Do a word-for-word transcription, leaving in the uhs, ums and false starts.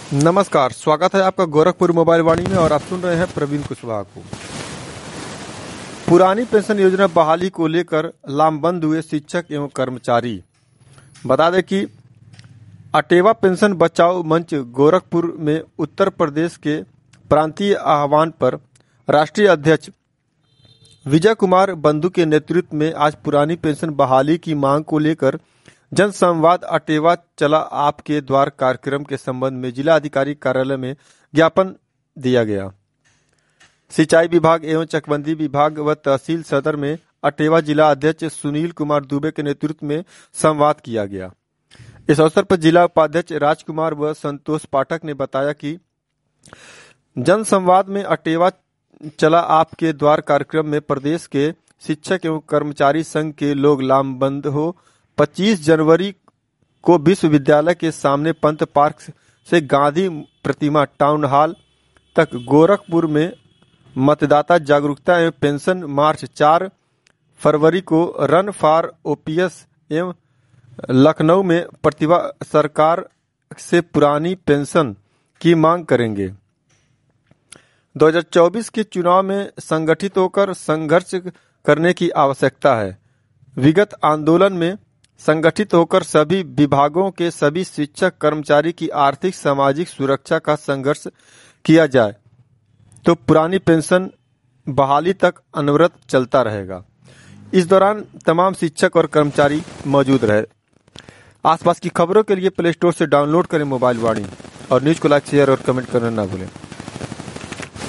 नमस्कार, स्वागत है आपका गोरखपुर मोबाइल वाणी में और आप सुन रहे हैं प्रवीण कुशवाहा को। पुरानी पेंशन योजना बहाली को लेकर लामबंद हुए शिक्षक एवं कर्मचारी। बता दें कि अटेवा पेंशन बचाओ मंच गोरखपुर में उत्तर प्रदेश के प्रांतीय आह्वान पर राष्ट्रीय अध्यक्ष विजय कुमार बंधु के नेतृत्व में आज पुरानी पेंशन बहाली की मांग को लेकर जन संवाद अटेवा चला आपके द्वार कार्यक्रम के संबंध में जिला अधिकारी कार्यालय में ज्ञापन दिया गया। सिंचाई विभाग एवं चकबंदी विभाग व तहसील सदर में अटेवा जिला अध्यक्ष सुनील कुमार दुबे के नेतृत्व में संवाद किया गया। इस अवसर पर जिला उपाध्यक्ष राजकुमार व संतोष पाठक ने बताया कि जन संवाद में अटेवा चला आपके द्वार कार्यक्रम में प्रदेश के शिक्षक एवं कर्मचारी संघ के लोग लामबंद हो पच्चीस जनवरी को विश्वविद्यालय के सामने पंत पार्क से गांधी प्रतिमा टाउन हॉल तक गोरखपुर में मतदाता जागरूकता एवं पेंशन मार्च चार फरवरी को रन फॉर ओपीएस एवं लखनऊ में प्रतिभा सरकार से पुरानी पेंशन की मांग करेंगे। दो हज़ार चौबीस के चुनाव में संगठित होकर संघर्ष करने की आवश्यकता है। विगत आंदोलन में संगठित होकर सभी विभागों के सभी शिक्षक कर्मचारी की आर्थिक सामाजिक सुरक्षा का संघर्ष किया जाए तो पुरानी पेंशन बहाली तक अनवरत चलता रहेगा। इस दौरान तमाम शिक्षक और कर्मचारी मौजूद रहे। आसपास की खबरों के लिए प्ले स्टोर से डाउनलोड करें मोबाइल वाणी और न्यूज को लाइक शेयर और कमेंट करना ना भूलें।